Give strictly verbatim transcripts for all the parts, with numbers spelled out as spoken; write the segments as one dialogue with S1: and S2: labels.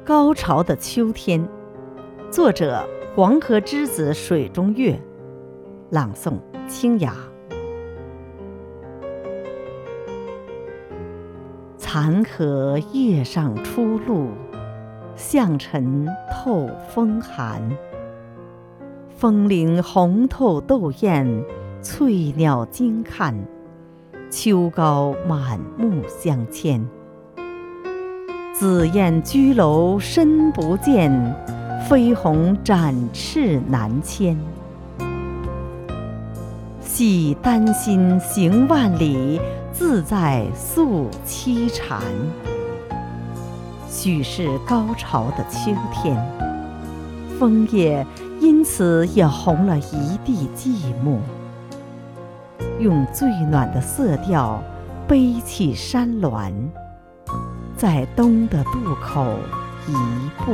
S1: 高潮的秋天，作者黄河之子水中月，朗诵清雅。残荷叶上初露，向晨透风寒。枫林红透斗艳，翠鸟惊看，秋高满目相牵。紫燕居楼深不见，飞鸿展翅难牵。系丹心行万里，自在诉凄缠。许是高潮的秋天，枫叶因此也红了一地寂寞。用最暖的色调背起山峦，在冬的渡口一步。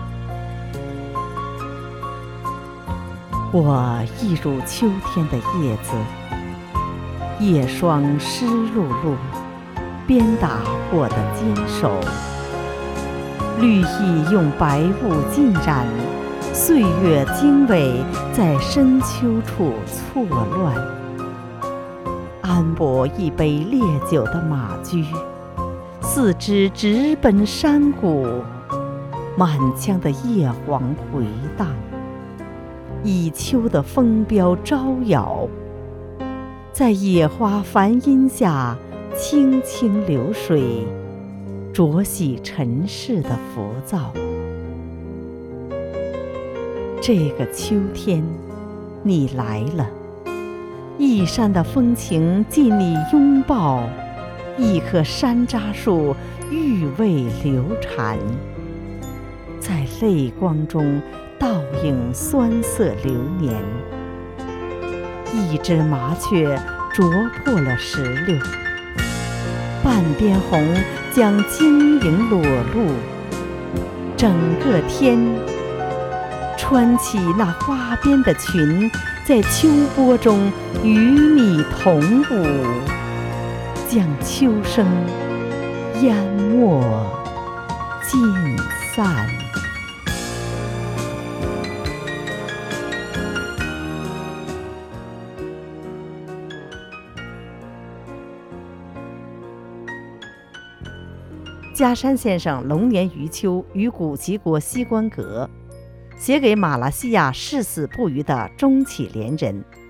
S1: 我一如秋天的叶子，叶霜湿漉漉，鞭打我的坚守。绿意用白雾浸染，岁月经纬在深秋处错乱。安泊一杯烈酒的马驹，四肢直奔山谷，满腔的叶黄回荡。以秋的风标招摇，在野花繁荫下轻轻流水，濯洗尘世的浮躁。这个秋天，你来了，一山的风情尽你拥抱，一棵山楂树韵味流缠，在泪光中倒映酸涩流年。一只麻雀啄破了石榴，半边红将晶莹裸露。整个天穿起那花边的裙，在秋波中与你同舞，将秋声淹没尽散。嘉山先生龙年余秋于古齐国西关阁，写给马来西亚誓死不渝的终起连人。